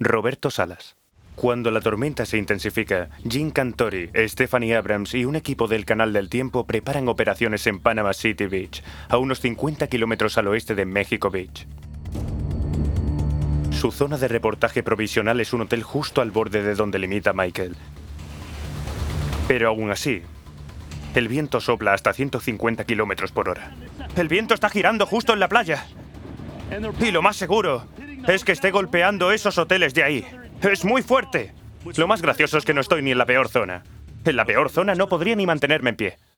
Roberto Salas. Cuando la tormenta se intensifica, Jim Cantore, Stephanie Abrams y un equipo del Canal del Tiempo preparan operaciones en Panama City Beach, a unos 50 kilómetros al oeste de Mexico Beach. Su zona de reportaje provisional es un hotel justo al borde de donde limita Michael. Pero aún así, el viento sopla hasta 150 kilómetros por hora. El viento está girando justo en la playa. Y lo más seguro es que esté golpeando esos hoteles de ahí. ¡Es muy fuerte! Lo más gracioso es que no estoy ni en la peor zona. En la peor zona no podría ni mantenerme en pie.